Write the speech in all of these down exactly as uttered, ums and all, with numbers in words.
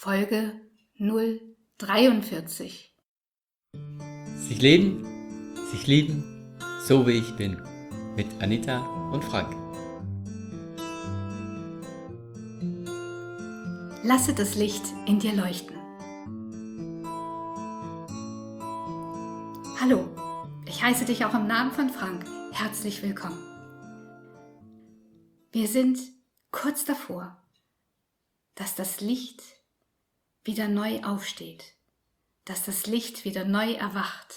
Folge null dreiundvierzig. Sich leben, sich lieben, so wie ich bin, mit Anita und Frank. Lasse das Licht in dir leuchten. Hallo, ich heiße dich auch im Namen von Frank herzlich willkommen. Wir sind kurz davor, dass das Licht wieder neu aufsteht, dass das Licht wieder neu erwacht.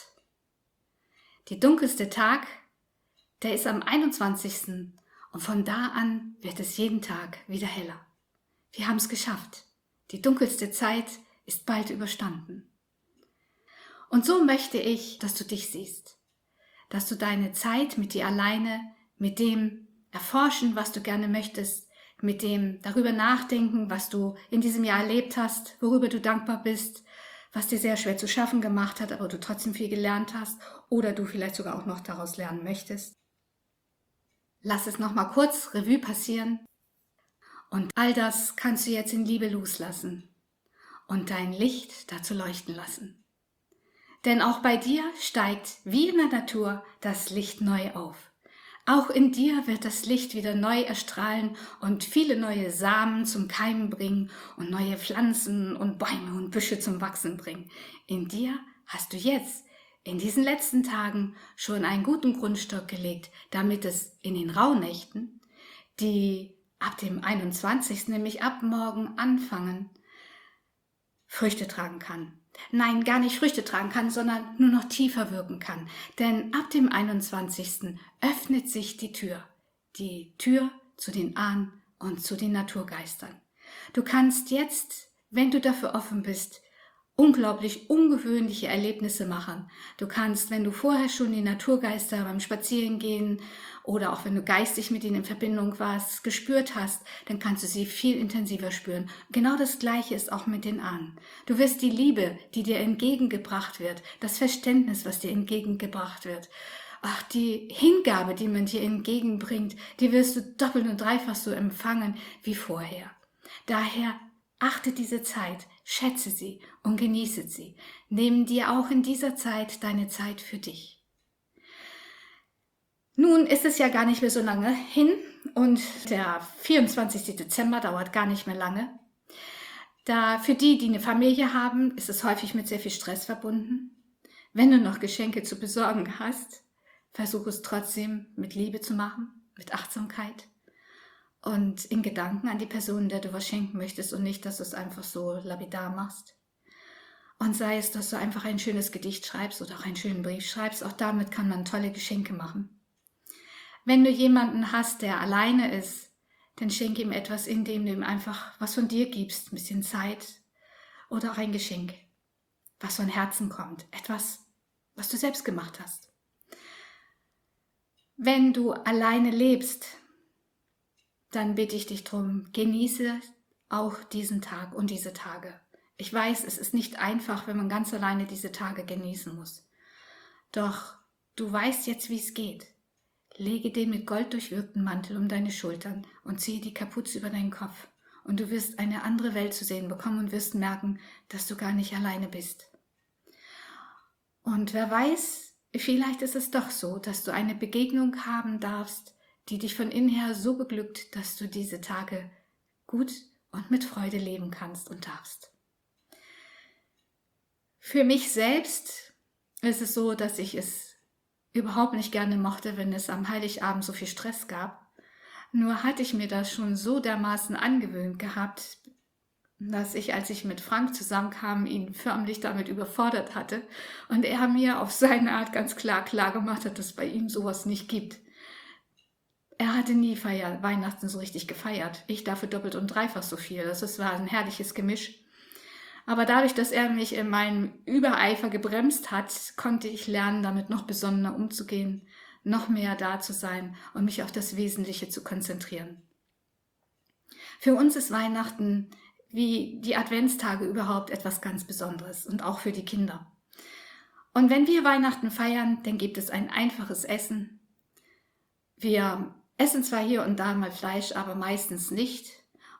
Der dunkelste Tag, der ist am einundzwanzigsten und von da an wird es jeden Tag wieder heller. Wir haben es geschafft. Die dunkelste Zeit ist bald überstanden. Und so möchte ich, dass du dich siehst, dass du deine Zeit mit dir alleine, mit dem erforschen, was du gerne möchtest, mit dem darüber nachdenken, was du in diesem Jahr erlebt hast, worüber du dankbar bist, was dir sehr schwer zu schaffen gemacht hat, aber du trotzdem viel gelernt hast oder du vielleicht sogar auch noch daraus lernen möchtest. Lass es nochmal kurz Revue passieren und all das kannst du jetzt in Liebe loslassen und dein Licht dazu leuchten lassen. Denn auch bei dir steigt wie in der Natur das Licht neu auf. Auch in dir wird das Licht wieder neu erstrahlen und viele neue Samen zum Keimen bringen und neue Pflanzen und Bäume und Büsche zum Wachsen bringen. In dir hast du jetzt, in diesen letzten Tagen, schon einen guten Grundstock gelegt, damit es in den Rauhnächten, die ab dem einundzwanzigsten, nämlich ab morgen anfangen, Früchte tragen kann. Nein, gar nicht Früchte tragen kann, sondern nur noch tiefer wirken kann. Denn ab dem einundzwanzigsten öffnet sich die Tür. Die Tür zu den Ahnen und zu den Naturgeistern. Du kannst jetzt, wenn du dafür offen bist, unglaublich ungewöhnliche Erlebnisse machen. Du kannst, wenn du vorher schon die Naturgeister beim Spazierengehen oder auch wenn du geistig mit ihnen in Verbindung warst, gespürt hast, dann kannst du sie viel intensiver spüren. Genau das Gleiche ist auch mit den Ahnen. Du wirst die Liebe, die dir entgegengebracht wird, das Verständnis, was dir entgegengebracht wird, ach, die Hingabe, die man dir entgegenbringt, die wirst du doppelt und dreifach so empfangen wie vorher. Daher achte diese Zeit, schätze sie und genieße sie. Nimm dir auch in dieser Zeit deine Zeit für dich. Nun ist es ja gar nicht mehr so lange hin und der vierundzwanzigste Dezember dauert gar nicht mehr lange. Da für die, die eine Familie haben, ist es häufig mit sehr viel Stress verbunden. Wenn du noch Geschenke zu besorgen hast, versuch es trotzdem mit Liebe zu machen, mit Achtsamkeit. Und in Gedanken an die Person, der du was schenken möchtest und nicht, dass du es einfach so lapidar machst. Und sei es, dass du einfach ein schönes Gedicht schreibst oder auch einen schönen Brief schreibst, auch damit kann man tolle Geschenke machen. Wenn du jemanden hast, der alleine ist, dann schenke ihm etwas, indem du ihm einfach was von dir gibst, ein bisschen Zeit oder auch ein Geschenk, was von Herzen kommt, etwas, was du selbst gemacht hast. Wenn du alleine lebst, dann bitte ich dich drum, genieße auch diesen Tag und diese Tage. Ich weiß, es ist nicht einfach, wenn man ganz alleine diese Tage genießen muss. Doch du weißt jetzt, wie es geht. Lege den mit Gold durchwirkten Mantel um deine Schultern und ziehe die Kapuze über deinen Kopf. Und du wirst eine andere Welt zu sehen bekommen und wirst merken, dass du gar nicht alleine bist. Und wer weiß, vielleicht ist es doch so, dass du eine Begegnung haben darfst, die dich von innen her so beglückt, dass du diese Tage gut und mit Freude leben kannst und darfst. Für mich selbst ist es so, dass ich es überhaupt nicht gerne mochte, wenn es am Heiligabend so viel Stress gab. Nur hatte ich mir das schon so dermaßen angewöhnt gehabt, dass ich, als ich mit Frank zusammenkam, ihn förmlich damit überfordert hatte und er mir auf seine Art ganz klar klar gemacht hat, dass es bei ihm sowas nicht gibt. Er hatte nie Feier, Weihnachten so richtig gefeiert. Ich dafür doppelt und dreifach so viel. Das war ein herrliches Gemisch. Aber dadurch, dass er mich in meinem Übereifer gebremst hat, konnte ich lernen, damit noch besonderer umzugehen, noch mehr da zu sein und mich auf das Wesentliche zu konzentrieren. Für uns ist Weihnachten wie die Adventstage überhaupt etwas ganz Besonderes und auch für die Kinder. Und wenn wir Weihnachten feiern, dann gibt es ein einfaches Essen. Wir essen zwar hier und da mal Fleisch, aber meistens nicht.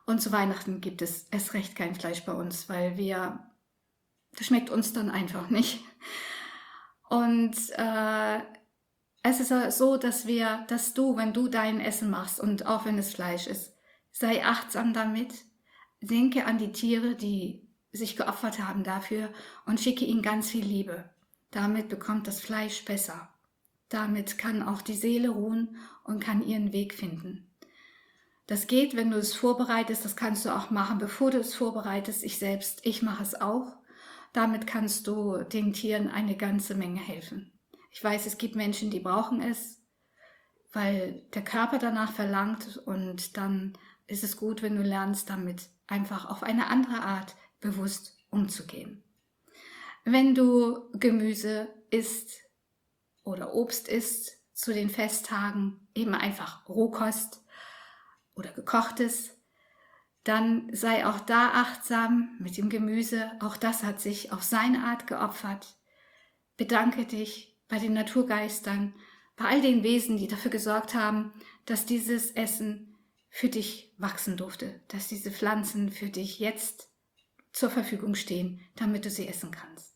Und zu Weihnachten gibt es erst recht kein Fleisch bei uns, weil wir, das schmeckt uns dann einfach nicht. Und äh, es ist so, dass wir, dass du, wenn du dein Essen machst und auch wenn es Fleisch ist, sei achtsam damit, denke an die Tiere, die sich geopfert haben dafür und schicke ihnen ganz viel Liebe. Damit bekommt das Fleisch besser. Damit kann auch die Seele ruhen und kann ihren Weg finden. Das geht, wenn du es vorbereitest, das kannst du auch machen, bevor du es vorbereitest. Ich selbst, ich mache es auch. Damit kannst du den Tieren eine ganze Menge helfen. Ich weiß, es gibt Menschen, die brauchen es, weil der Körper danach verlangt, und dann ist es gut, wenn du lernst, damit einfach auf eine andere Art bewusst umzugehen. Wenn du Gemüse isst oder Obst isst zu den Festtagen, eben einfach Rohkost oder gekochtes, dann sei auch da achtsam mit dem Gemüse. Auch das hat sich auf seine Art geopfert. Bedanke dich bei den Naturgeistern, bei all den Wesen, die dafür gesorgt haben, dass dieses Essen für dich wachsen durfte, dass diese Pflanzen für dich jetzt zur Verfügung stehen, damit du sie essen kannst.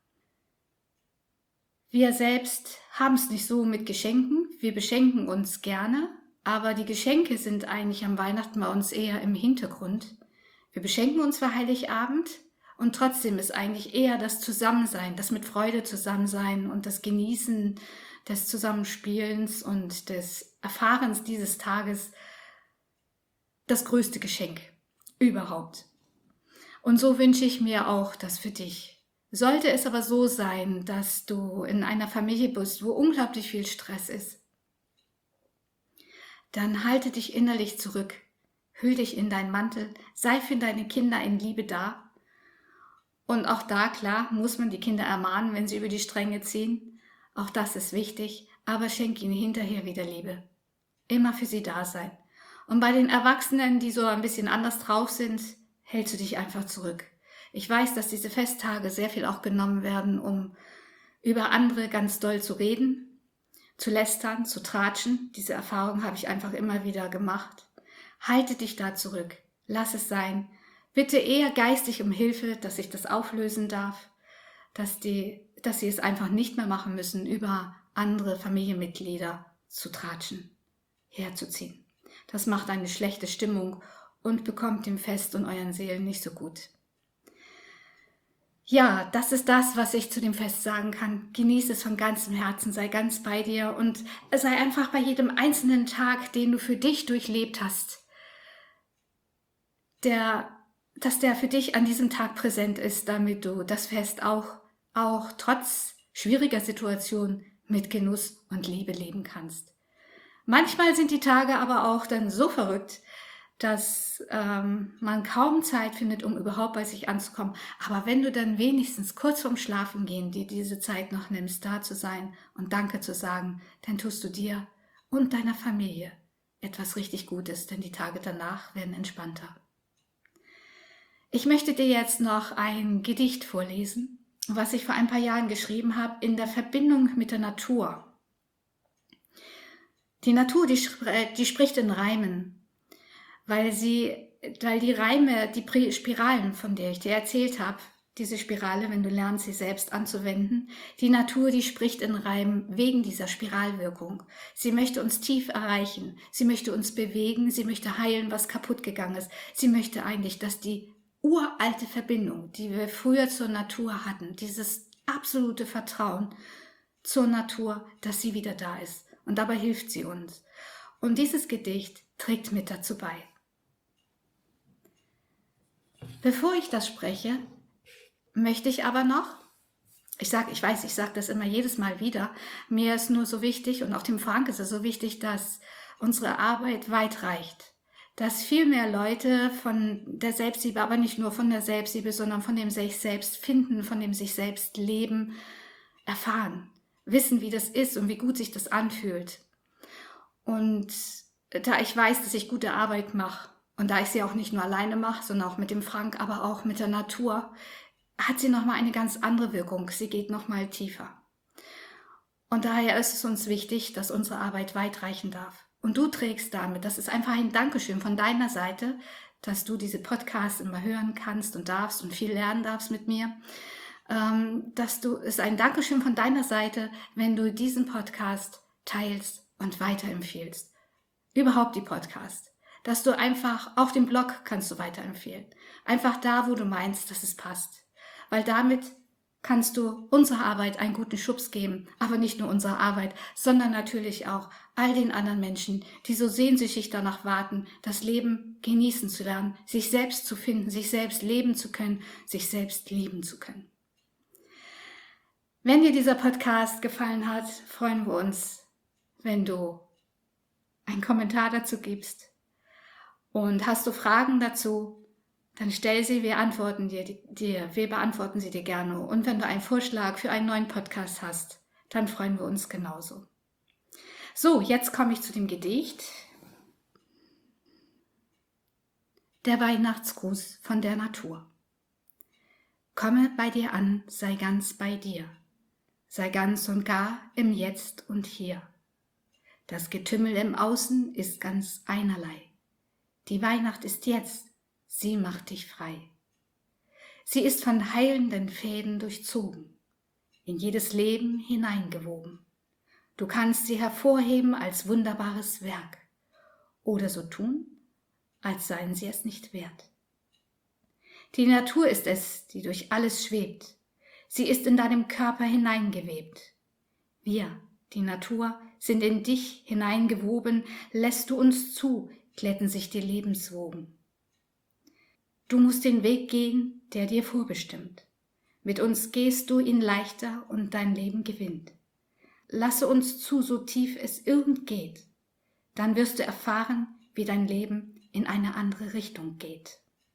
Wir selbst haben es nicht so mit Geschenken. Wir beschenken uns gerne, aber die Geschenke sind eigentlich am Weihnachten bei uns eher im Hintergrund. Wir beschenken uns für Heiligabend und trotzdem ist eigentlich eher das Zusammensein, das mit Freude Zusammensein und das Genießen des Zusammenspielens und des Erfahrens dieses Tages das größte Geschenk überhaupt. Und so wünsche ich mir auch das für dich. Sollte es aber so sein, dass du in einer Familie bist, wo unglaublich viel Stress ist, dann halte dich innerlich zurück, hüll dich in deinen Mantel, sei für deine Kinder in Liebe da. Und auch da, klar, muss man die Kinder ermahnen, wenn sie über die Stränge ziehen. Auch das ist wichtig, aber schenk ihnen hinterher wieder Liebe. Immer für sie da sein. Und bei den Erwachsenen, die so ein bisschen anders drauf sind, hältst du dich einfach zurück. Ich weiß, dass diese Festtage sehr viel auch genommen werden, um über andere ganz doll zu reden, zu lästern, zu tratschen. Diese Erfahrung habe ich einfach immer wieder gemacht. Halte dich da zurück. Lass es sein. Bitte eher geistig um Hilfe, dass ich das auflösen darf, dass, die, dass sie es einfach nicht mehr machen müssen, über andere Familienmitglieder zu tratschen, herzuziehen. Das macht eine schlechte Stimmung und bekommt dem Fest und euren Seelen nicht so gut. Ja, das ist das, was ich zu dem Fest sagen kann. Genieß es von ganzem Herzen, sei ganz bei dir und sei einfach bei jedem einzelnen Tag, den du für dich durchlebt hast, der, dass der für dich an diesem Tag präsent ist, damit du das Fest auch, auch trotz schwieriger Situationen mit Genuss und Liebe leben kannst. Manchmal sind die Tage aber auch dann so verrückt, dass ähm, man kaum Zeit findet, um überhaupt bei sich anzukommen. Aber wenn du dann wenigstens kurz vorm Schlafengehen dir diese Zeit noch nimmst, da zu sein und Danke zu sagen, dann tust du dir und deiner Familie etwas richtig Gutes, denn die Tage danach werden entspannter. Ich möchte dir jetzt noch ein Gedicht vorlesen, was ich vor ein paar Jahren geschrieben habe, in der Verbindung mit der Natur. Die Natur, die, die spricht in Reimen. Weil sie, weil die Reime, die Spiralen, von der ich dir erzählt habe, diese Spirale, wenn du lernst, sie selbst anzuwenden, die Natur, die spricht in Reimen wegen dieser Spiralwirkung. Sie möchte uns tief erreichen, sie möchte uns bewegen, sie möchte heilen, was kaputt gegangen ist. Sie möchte eigentlich, dass die uralte Verbindung, die wir früher zur Natur hatten, dieses absolute Vertrauen zur Natur, dass sie wieder da ist. Und dabei hilft sie uns. Und dieses Gedicht trägt mit dazu bei. Bevor ich das spreche, möchte ich aber noch, ich sage, ich weiß, ich sage das immer jedes Mal wieder, mir ist nur so wichtig und auch dem Frank ist es so wichtig, dass unsere Arbeit weit reicht. Dass viel mehr Leute von der Selbstliebe, aber nicht nur von der Selbstliebe, sondern von dem sich selbst finden, von dem sich selbst leben, erfahren. Wissen, wie das ist und wie gut sich das anfühlt. Und da ich weiß, dass ich gute Arbeit mache, und da ich sie auch nicht nur alleine mache, sondern auch mit dem Frank, aber auch mit der Natur, hat sie nochmal eine ganz andere Wirkung. Sie geht nochmal tiefer. Und daher ist es uns wichtig, dass unsere Arbeit weit reichen darf. Und du trägst damit, das ist einfach ein Dankeschön von deiner Seite, dass du diese Podcasts immer hören kannst und darfst und viel lernen darfst mit mir. Ähm, dass du, es ist ein Dankeschön von deiner Seite, wenn du diesen Podcast teilst und weiterempfehlst. Überhaupt die Podcasts. Dass du einfach auf dem Blog kannst du weiterempfehlen. Einfach da, wo du meinst, dass es passt. Weil damit kannst du unserer Arbeit einen guten Schubs geben, aber nicht nur unserer Arbeit, sondern natürlich auch all den anderen Menschen, die so sehnsüchtig danach warten, das Leben genießen zu lernen, sich selbst zu finden, sich selbst leben zu können, sich selbst lieben zu können. Wenn dir dieser Podcast gefallen hat, freuen wir uns, wenn du einen Kommentar dazu gibst. Und hast du Fragen dazu, dann stell sie, wir antworten dir, dir, wir beantworten sie dir gerne. Und wenn du einen Vorschlag für einen neuen Podcast hast, dann freuen wir uns genauso. So, jetzt komme ich zu dem Gedicht. Der Weihnachtsgruß von der Natur. Komme bei dir an, sei ganz bei dir, sei ganz und gar im Jetzt und Hier. Das Getümmel im Außen ist ganz einerlei. Die Weihnacht ist jetzt, sie macht dich frei. Sie ist von heilenden Fäden durchzogen, in jedes Leben hineingewoben. Du kannst sie hervorheben als wunderbares Werk oder so tun, als seien sie es nicht wert. Die Natur ist es, die durch alles schwebt. Sie ist in deinem Körper hineingewebt. Wir, die Natur, sind in dich hineingewoben, lässt du uns zu, glätten sich die Lebenswogen. Du musst den Weg gehen, der dir vorbestimmt. Mit uns gehst du ihn leichter und dein Leben gewinnt. Lasse uns zu, so tief es irgend geht. Dann wirst du erfahren, wie dein Leben in eine andere Richtung geht.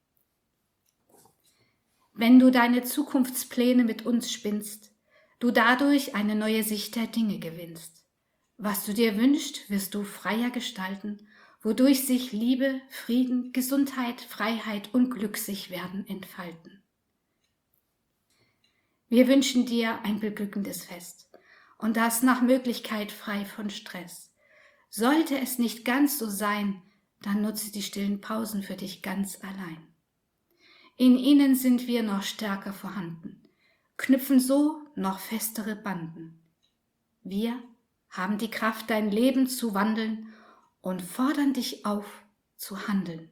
Wenn du deine Zukunftspläne mit uns spinnst, du dadurch eine neue Sicht der Dinge gewinnst. Was du dir wünschst, wirst du freier gestalten, wodurch sich Liebe, Frieden, Gesundheit, Freiheit und Glück sich werden entfalten. Wir wünschen dir ein beglückendes Fest und das nach Möglichkeit frei von Stress. Sollte es nicht ganz so sein, dann nutze die stillen Pausen für dich ganz allein. In ihnen sind wir noch stärker vorhanden, knüpfen so noch festere Banden. Wir haben die Kraft, dein Leben zu wandeln und fordern dich auf, zu handeln.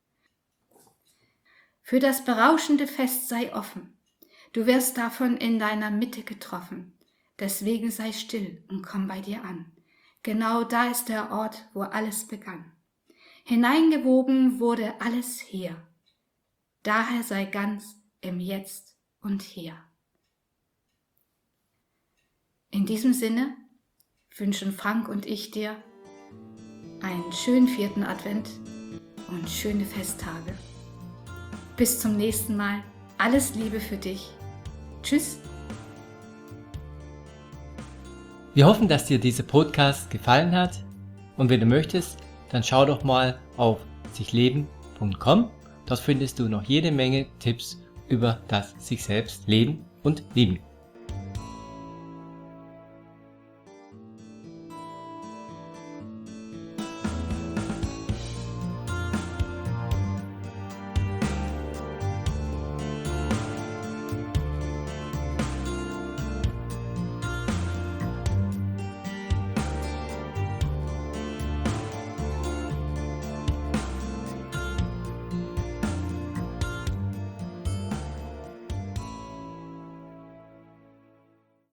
Für das berauschende Fest sei offen, du wirst davon in deiner Mitte getroffen, deswegen sei still und komm bei dir an. Genau da ist der Ort, wo alles begann. Hineingewoben wurde alles hier. Daher sei ganz im Jetzt und Hier. In diesem Sinne wünschen Frank und ich dir einen schönen vierten Advent und schöne Festtage. Bis zum nächsten Mal. Alles Liebe für dich. Tschüss. Wir hoffen, dass dir dieser Podcast gefallen hat und wenn du möchtest, dann schau doch mal auf sichleben punkt com. Dort findest du noch jede Menge Tipps über das sich selbst leben und lieben.